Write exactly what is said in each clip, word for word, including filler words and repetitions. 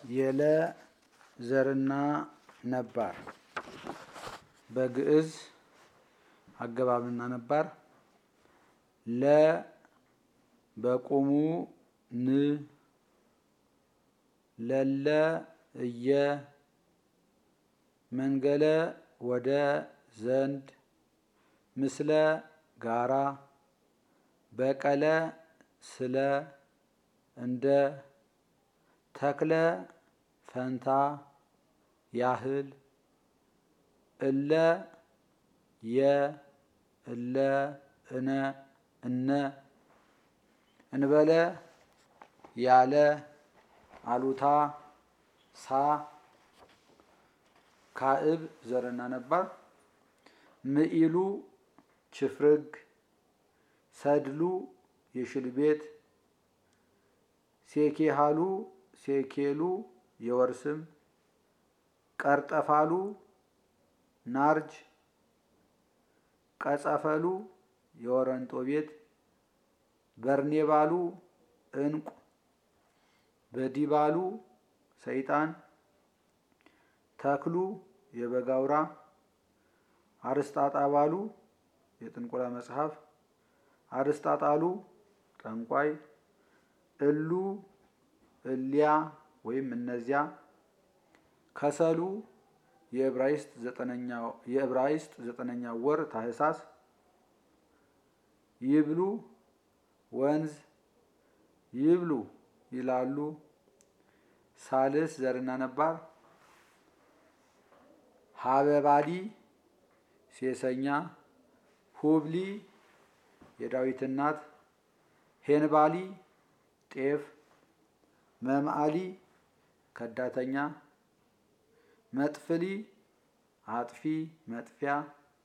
የለ ዘርና ነባር በግዕዝ አገባብና ነባር ለ በቁሙ ን ለለ እየ መንገለ ወደ ዘንድ ምስለ ጋራ በቀለ ስለ እንደ ተክለ ፈንታ ያህል እለ የ እለ እነ እነ እንበለ ያለ አሉታ ሳ ካዕብ ዘርና ነባር ምኢሉ ችፍርግ ሰድሉ የሽል ቤት ሴኬሃሉ ሴኬሉ የወርስም ቀርጠፋሉ ናርጅ ቀጸፈሉ የወረንጦ ቤት በርኔባሉ እንቁ በዲባሉ ሰይጣን ተክሉ የበጋውራ አርስጣጣባሉ የጥንቆላ መጽሐፍ አርስጣጣሉ ጠንቋይ እሉ እሊያ ወይም እነዚያ ከሰሉ የዕብራይስጥ ዘጠነኛው የዕብራይስጥ ዘጠነኛው ወር ታህሳስ ይብሉ ወንዝ ይብሉ ይላሉ ሳልስ ዘርና ነባር ሀበባሊ ሴሰኛ ሁብሊ የዳዊት እናት ሄንባሊ ጤፍ መምአሊ ከዳተኛ መጥፍሊ አጥፊ መጥፊያ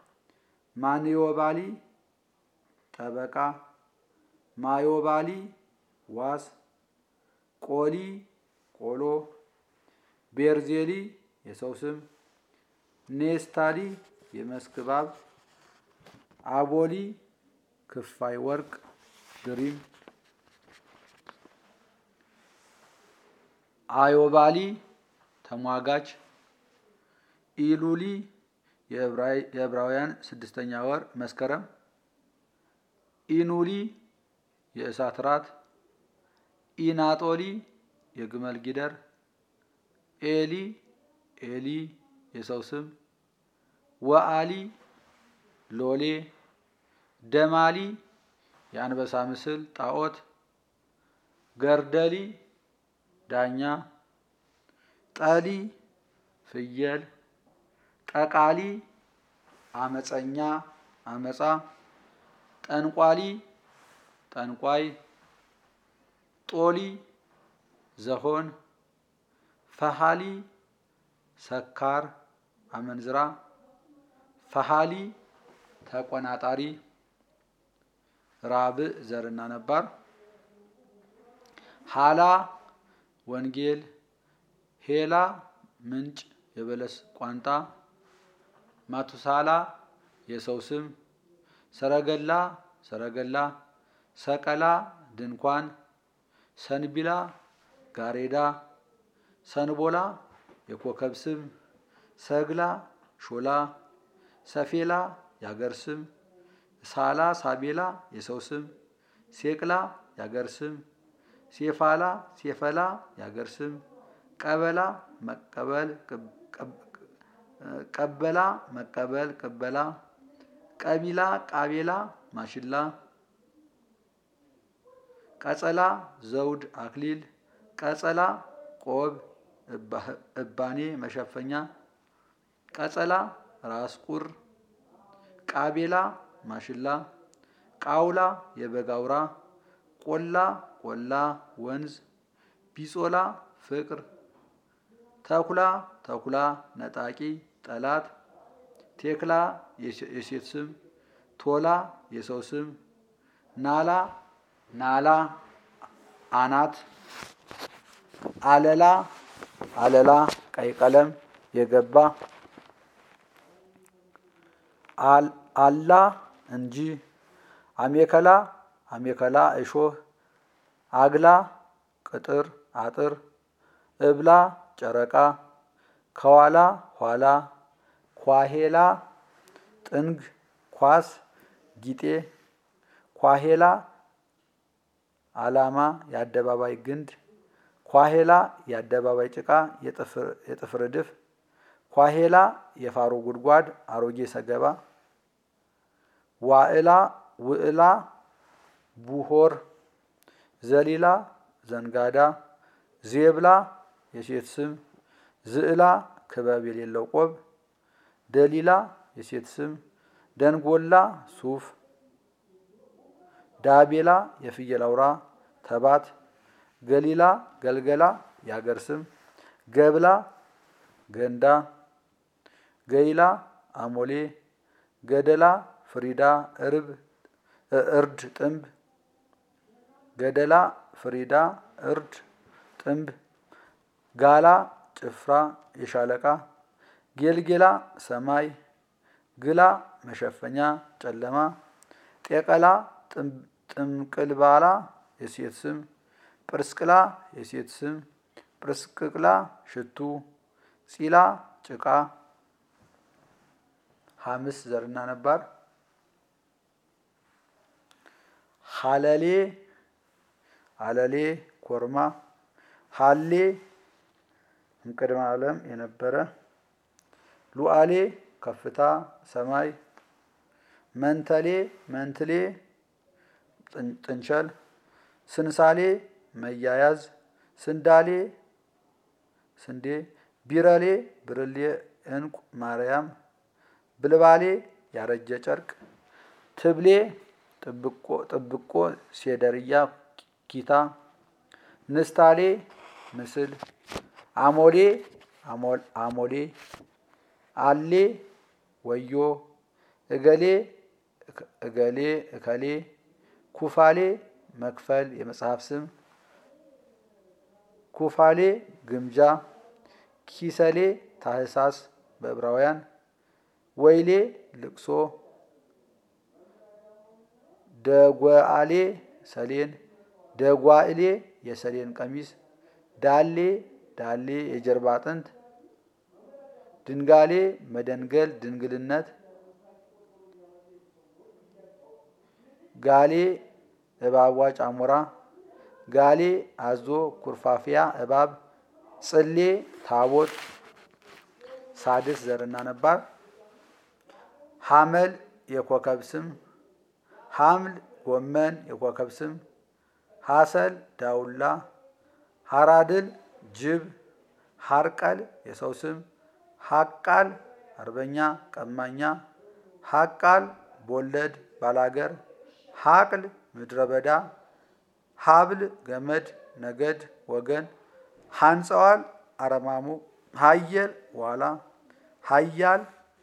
ማንዮባሊ ጠበቃ ማዮባሊ ዋስ ቆሊ ቆሎ ቤርዜሊ የሰው ስም ኔስታሊ የመስክ እባብ አቦሊ ክፋይ ወርቅ ድሪም አዮባሊ ተሟጋች ኢሉሊ የዕብራውያን ስድስተኛ ወር መስከረም ኢኑሊ የእሳት ራት ኢናጦሊ የግመል ጊደር ኤሊ ኤሊ የሰው ስም ወአሊ ሎሌ ደማሊ የአንበሳ ምስል ጣዖት ገርደሊ ዳኛ ጠሊ ፍየል ጠቃሊ አመፀኛ አመፃ ጠንቋሊ ጠንቋይ ጦሊ ዘሆን ፈሃሊ ሰካር አመንዝራ ፈሃሊ ተቆናጣሪ ራብዕ ዘርና ነባር ሃላ ወንጌል ሄላ ምንጭ የበለስ ቋንጣ ማቱሳላ የሰው ስም ሰረገላ ሰረገላ ሰቀላ ድንኳን ሰንቢላ ጋሬዳ ሰንቦላ የኮከብ ስም ሰግላ ሾላ ሰፌላ ያገር ስም ሳላ ሳቤላ የሰው ስም ሴቅላ ያገር ስም ሴፋላ ሴፈላ ያገር ስም ቀበላ መቀበል ቀበላ መቀበል ቅበላ ቀቢላ ቃቤላ ማሽላ ቀጸላ ዘውድ አክሊል ቀጸላ ቆብ እባኔ መሸፈኛ ቀጸላ ራስ ቁር ቃቤላ ማሽላ ቃውላ የበጋውራ ቆላ ቆላ ወንዝ ቢጾላ ፍቅር ተኩላ ተኩላ ነጣቂ ጠላት ቴክላ የሴት ስም ቶላ የሰው ስም ናላ ናላ አናት አለላ አለላ ቀይ ቀለም የገባ አላ እንጂ አሜከላ አሜከላ እሾህ አግላ ቅጥር አጥር እብላ ጨረቃ ከኋላ ኋላ ኳሄላ ጥንግ ኳስ ጊጤ ኳሄላ ዓላማ የአደባባይ ግንድ ኳሄላ የአደባባይ ጭቃ የጥፍር እድፍ ኳሄላ የፋሮ ጉድጓድ አሮጌ ሰገባ ዋዕላ ውዕላ ቡሆር ዘሊላ ዘንጋዳ ዜብላ የሴት ስም ዝዕላ ክበብ የሌለው ቆብ ደሊላ የሴት ስም ደንጎላ ሱፍ ዳቤላ የፍየል አውራ ተባት ገሊላ ገልገላ የአገር ስም ገብላ ገንዳ ገይላ አሞሌ ገደላ ፍሪዳ እርብ እርድ ጥንብ ገደላ ፍሪዳ እርድ ጥንብ ጋላ ጭፍራ የሻለቃ ጌልጌላ ሰማይ ግላ መሸፈኛ ጨለማ ጤቀላ ጥምቅልባላ የሴት ስም ጵርስቅላ የሴት ስም ጵርስቅቅላ ሽቱ ጺላ ጭቃ ሐምስ ዘርና ነባር ሐለሌ አለሌ ኮርማ ሐሌ እምቅድመ ዓለም የነበረ ሉዓሌ ከፍታ ሰማይ መንተሌ መንትሌ ጥንቸል ስንሳሌ መያያዝ ስንዳሌ ስንዴ ቢረሌ ብርሌ እንቁ ማርያም ብልባሌ ያረጀ ጨርቅ ትብሌ ጥብቆ ጥብቆ ሴደርያ ኪታ ንስታሌ ምስል አሞሌ አሞሌ አሌ ወዮ እገሌ እገሌ እከሌ ኩፋሌ መክፈል የመጽሐፍ ስም ኩፋሌ ግምጃ ኪሰሌ ታህሳስ በዕብራውያን ወይሌ ልቅሶ ደጓአሌ ሰሌን ደጓእሌ የሰሌን ቀሚስ ዳሌ ዳሌ የጀርባ አጥንት ድንጋሌ መደንገል ድንግልነት ጋሌ እባብ ዋጭ አሞራ ጋሌ አዞ ኩርፋፊያ እባብ ጽሌ ታቦት ሳድስ ዘርና ነባር ሐመል የኮከብ ስም ሐምል ጎመን የኮከብ ስም ሐሰል ዳውላ ሐራድል ጅብ ሐርቀል የሰው ስም ሐቃል አርበኛ ቀማኛ ሐቃል ቦለድ ባላገር ሐቅል ምድረ በዳ ሀብል ገመድ ነገድ ወገን ሐንጸዋል አረማሙ ሀየል ዋላ ሀያል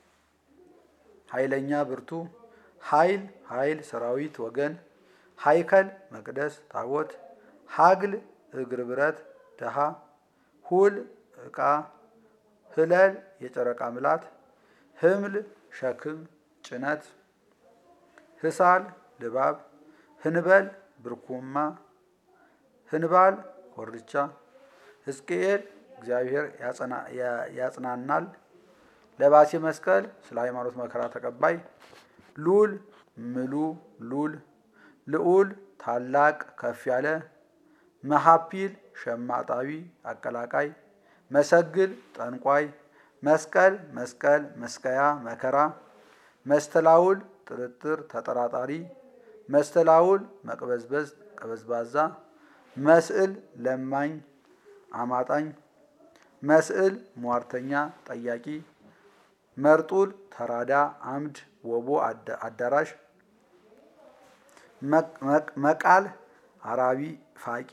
ኃይለኛ ብርቱ ኃይል ኃይል ሰራዊት ወገን ሀይከል መቅደስ ታቦት ሀግል እግር ብረት ደሃ ሁል ዕቃ ህለል የጨረቃ ምላት ህምል ሸክም ጭነት ህሳል ልባብ ህንበል ብርኩማ ህንባል ኮርቻ ሕዝቅኤል እግዚአብሔር ያጽናናል ለባሴ መስቀል ስለ ሃይማኖት መከራ ተቀባይ ሉል ምሉ ሉል ልዑል ታላቅ ከፍ ያለ መሐፒል ሸማጣዊ አቀላቃይ መሰግል ጠንቋይ መስቀል መስቀል መስቀያ መከራ መስተላውል ጥርጥር ተጠራጣሪ መስተላውል መቅበዝበዝ ቀበዝባዛ መስዕል ለማኝ አማጣኝ መስዕል ሟርተኛ ጠያቂ መርጡል ተራዳ አምድ ወቦ አዳራሽ መቃል አራቢ ፋቂ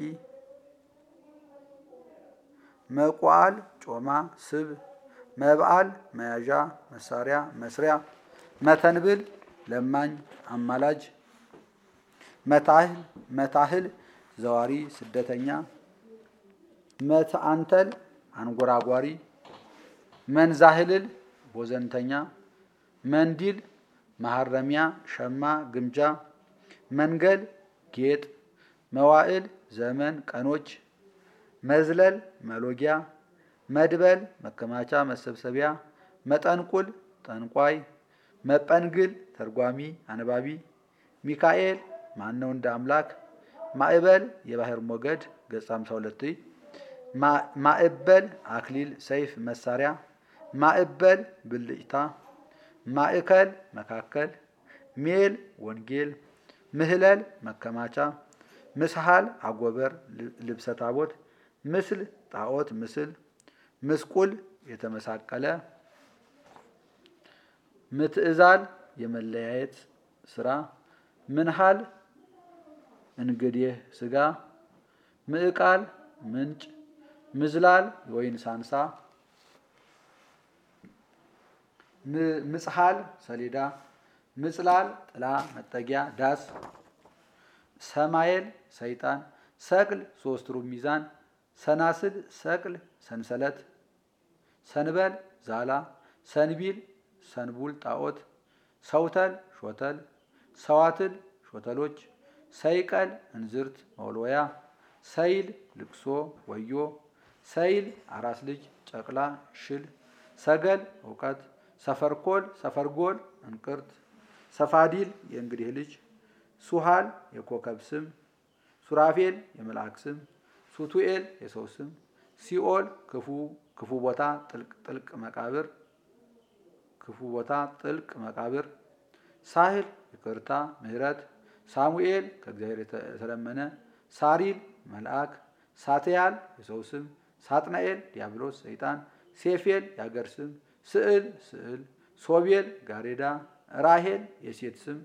መቋል ጮማ ስብ መብዓል መያዣ መሳሪያ መስሪያ መተንብል ለማኝ አማላጅ መታህል መታህል ዘዋሪ ስደተኛ መተአንተል አንጎራጓሪ መንዛህልል ቦዘንተኛ መንዲል ማሐረሚያ ሸማ ግምጃ መንገል ጌጥ መዋዕል ዘመን ቀኖች መዝለል መሎጊያ መድበል መከማቻ መሰብሰቢያ መጠንቁል ጠንቋይ መጠንግል ተርጓሚ አነባቢ ሚካኤል ማነው እንደ አምላክ ማዕበል የባህር ሞገድ ገጽ ሃምሳ ሁለት ማዕበል አክሊል ሰይፍ መሳሪያ ማዕበል ብልጭታ ማዕከል መካከል ሜል ወንጌል ምህለል መከማቻ ምስሃል አጎበር ልብሰ ታቦት ምስል ጣዖት ምስል ምስቁል የተመሳቀለ ምትእዛል የመለያየት ስራ ምንሃል እንግዲህ ስጋ ምዕቃል ምንጭ ምዝላል የወይን ሳንሳ ምጽሃል ሰሌዳ ምጽላል ጥላ መጠጊያ ዳስ ሰማኤል ሰይጣን ሰቅል ሶስት ሩብ ሚዛን ሰናስል ሰቅል ሰንሰለት ሰንበል ዛላ ሰንቢል ሰንቡል ጣዖት ሰውተል ሾተል ሰዋትል ሾተሎች ሰይቀል እንዝርት መወልወያ ሰይል ልቅሶ ወዮ ሰይል አራስ ልጅ ጨቅላ ሽል ሰገል እውቀት ሰፈርኮል ሰፈርጎል እንቅርት ሰፋዲል የእንግዲህ ልጅ ሱሃል የኮከብ ስም ሱራፌል የመልአክ ስም ሱቱኤል የሰው ስም ሲኦል ክፉ ክፉ ቦታ ጥልቅ ጥልቅ መቃብር ክፉ ቦታ ጥልቅ መቃብር ሳህል ይቅርታ ምህረት ሳሙኤል ከእግዚአብሔር የተለመነ ሳሪል መልአክ ሳትያል የሰው ስም ሳጥናኤል ዲያብሎስ ሰይጣን ሴፌል የአገር ስም ስዕል ስዕል ሶቤል ጋሬዳ ራሄል የሴት ስም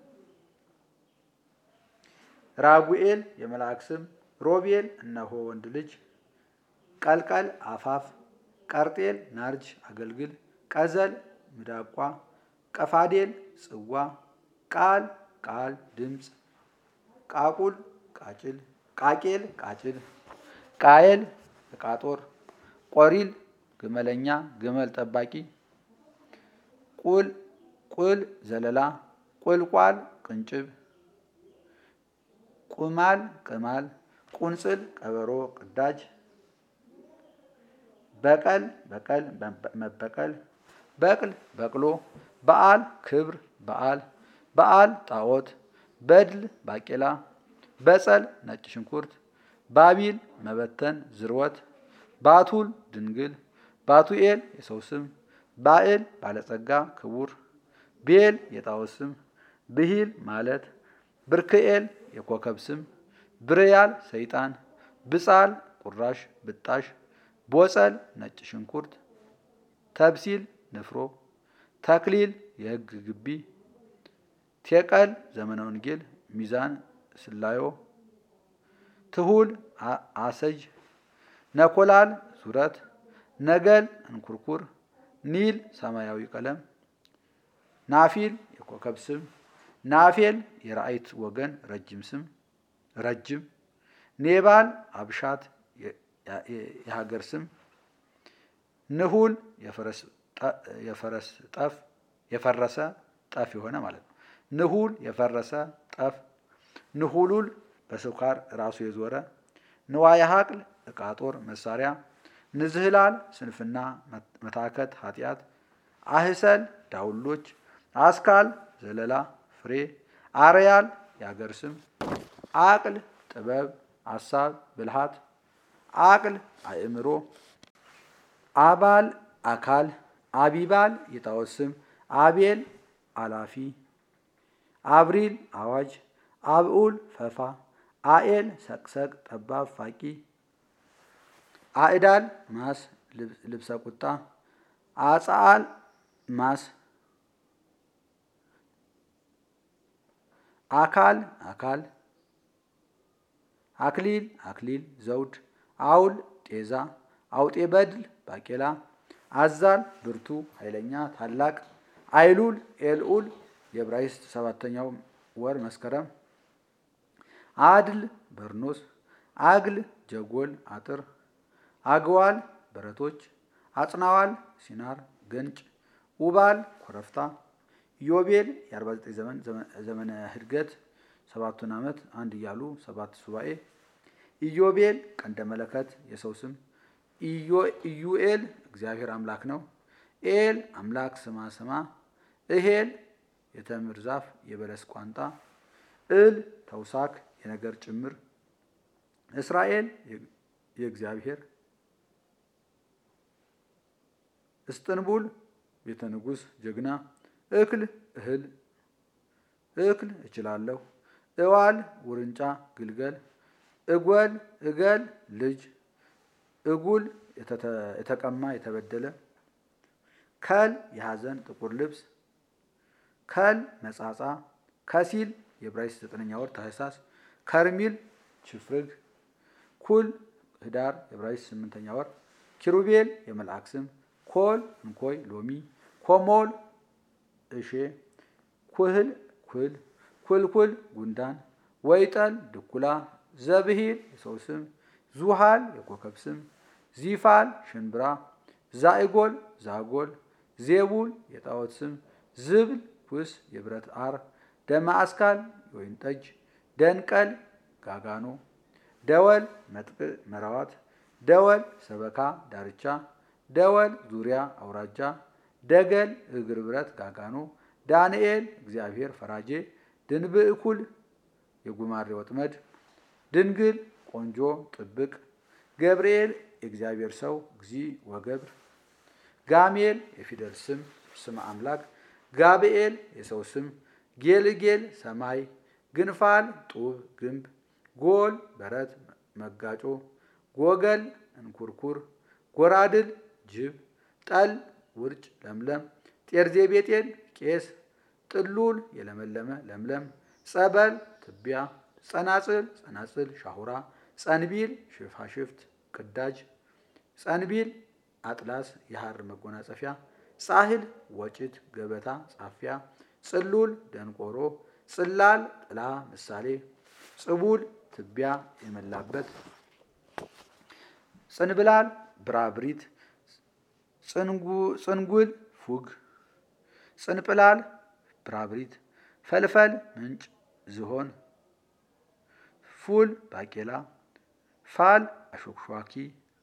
ራጉኤል የመልአክ ስም ሮቤል እነሆ ወንድ ልጅ ቀልቀል አፋፍ ቀርጤል ናርጅ አገልግል ቀዘል ምዳቋ ቀፋዴል ጽዋ ቃል ቃል ድምፅ ቃቁል ቃጭል ቃቄል ቃጭል ቃየል ዕቃጦር ቆሪል ግመለኛ ግመል ጠባቂ ቁል ቁል ዘለላ ቁልቋል ቅንጭብ ቁማል ቅማል ቁንጽል ቀበሮ ቅዳጅ በቀል በቀል መበቀል በቅል በቅሎ በዓል ክብር በዓል በዓል ጣዖት በድል ባቄላ በጸል ነጭ ሽንኩርት ባቢል መበተን ዝርወት ባቱል ድንግል ባቱኤል የሰው ስም ባዕል ባለጸጋ ክቡር ቤል የጣዖት ስም ብሂል ማለት ብርክኤል የኮከብ ስም ብርያል ሰይጣን ብጻል ቁራሽ ብጣሽ ቦጸል ነጭ ሽንኩርት ተብሲል ንፍሮ ተክሊል የሕግ ግቢ ቴቀል ዘመነ ወንጌል ሚዛን ስላዮ ትሁል አሰጅ ነኮላል ዙረት ነገል እንኩርኩር ኒል ሰማያዊ ቀለም ናፊል የኮከብ ስም ናፌል የራእይት ወገን ረጅም ስም ረጅም ኔባል አብሻት የሀገር ስም ንሁል የፈረስ የፈረስ ጠፍ የፈረሰ ጠፍ የሆነ ማለት ነው። ንሁል የፈረሰ ጠፍ ንሁሉል በስኳር ራሱ የዞረ ንዋየ ሀቅል ዕቃ ጦር መሳሪያ ንዝህላል ስንፍና መታከት ኃጢአት አህሰል ዳውሎች አስካል ዘለላ ፍሬ አርያል የሀገር ስም አቅል ጥበብ አሳብ ብልሃት አቅል አእምሮ አባል አካል አቢባል የጣዖት ስም አቤል አላፊ አብሪል አዋጅ አብኡል ፈፋ አኤል ሰቅሰቅ ጠባብ ፋቂ አእዳል ማስ ልብሰ ቁጣ አጻል ማስ አካል አካል አክሊል አክሊል ዘውድ አውል ጤዛ አውጤ በድል ባቄላ አዛል ብርቱ ኃይለኛ ታላቅ አይሉል ኤልኡል የዕብራይስጥ ሰባተኛው ወር መስከረም አድል በርኖስ አግል ጀጎል አጥር አግዋል በረቶች አጽናዋል ሲናር ገንጭ ውባል ኮረፍታ ዮቤል የአርባ ዘጠኝ ዘመን ዘመነ ህድገት ሰባቱን ዓመት አንድ እያሉ ሰባት ሱባኤ ኢዮቤል ቀንደ መለከት የሰው ስም። ኢዩኤል እግዚአብሔር አምላክ ነው። ኤል አምላክ ስማ ስማ። እሄል የተምር ዛፍ የበለስ ቋንጣ። እል ተውሳክ የነገር ጭምር። እስራኤል የእግዚአብሔር። እስጥንቡል ቤተ ንጉሥ ጀግና። እክል እህል እክል እችላለሁ። እዋል ውርንጫ ግልገል። እጎል እገል ልጅ። እጉል የተቀማ የተበደለ። ከል የሐዘን ጥቁር ልብስ። ከል መጻጻ። ከሲል የዕብራይስጥ ዘጠነኛ ወር ታኅሳስ። ከርሚል ችፍርግ። ኩል ህዳር የዕብራይስጥ ስምንተኛ ወር። ኪሩቤል የመልአክ ስም። ኮል እንኮይ ሎሚ። ኮሞል እሼ። ኩህል ኩል። ኩልኩል ጉንዳን። ወይጠል ድኩላ። ዘብሂል የሰው ስም። ዙሃል የኮከብ ስም። ዚፋል ሽንብራ። ዛኢጎል ዛጎል። ዜቡል የጣዖት ስም። ዝብል ኩስ የብረት አር። ደማአስካል የወይን ጠጅ። ደንቀል ጋጋኖ። ደወል መጥቅዕ መራዋት። ደወል ሰበካ ዳርቻ። ደወል ዙሪያ አውራጃ። ደገል እግር ብረት ጋጋኖ። ዳንኤል እግዚአብሔር ፈራጄ። ድንብእኩል የጉማሬ ወጥመድ። ድንግል ቆንጆ ጥብቅ። ገብርኤል የእግዚአብሔር ሰው እግዚ ወገብር። ጋሜል የፊደል ስም ስም አምላክ። ጋብኤል የሰው ስም። ጌልጌል ሰማይ። ግንፋል ጡብ ግንብ። ጎል በረት መጋጮ። ጎገል እንኩርኩር። ጎራድል ጅብ። ጠል ውርጭ ለምለም። ጤርዜቤጤል ቄስ። ጥሉል የለመለመ ለምለም። ጸበል ትቢያ። ጸናጽል ጸናጽል ሻሁራ። ጸንቢል ሽፋሽፍት ቅዳጅ። ጸንቢል አጥላስ የሐር መጎናጸፊያ። ጻህል ወጭት ገበታ ጻፊያ። ጽሉል ደንቆሮ። ጽላል ጥላ ምሳሌ። ጽቡል ትቢያ የመላበት። ጽንብላል ብራብሪት። ጽንጉል ፉግ። ጽንጵላል ብራብሪት። ፈልፈል ምንጭ ዝሆን። ፉል ባቄላ። ፋል አሾክሿኪ።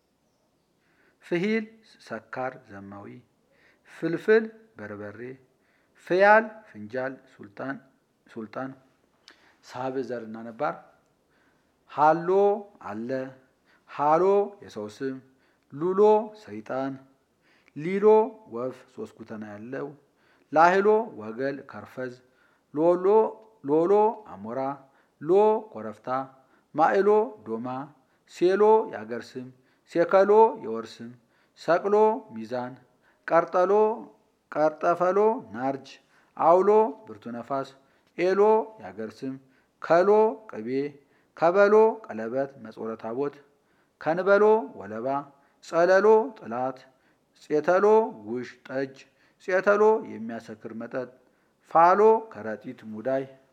ፍሂል ሰካር ዘማዊ። ፍልፍል በርበሬ። ፍያል ፍንጃል ሱልጣን ሱልጣን። ሳብ ዘርና ነባር። ሃሎ አለ። ሃሎ የሰው ስም። ሉሎ ሰይጣን። ሊሎ ወፍ ሶስት ጉተና ያለው። ላህሎ ወገል ከርፈዝ። ሎሎ ሎሎ አሞራ። ሎ ኮረፍታ። ማእሎ ዶማ። ሴሎ የአገር ስም። ሴከሎ የወር ስም። ሰቅሎ ሚዛን። ቀርጠሎ ቀርጠፈሎ ናርጅ። አውሎ ብርቱ ነፋስ። ኤሎ የአገር ስም። ከሎ ቅቤ። ከበሎ ቀለበት መጾረ ታቦት። ከንበሎ ወለባ። ጸለሎ ጥላት። ጼተሎ ጉሽ ጠጅ። ጼተሎ የሚያሰክር መጠጥ። ፋሎ ከረጢት ሙዳይ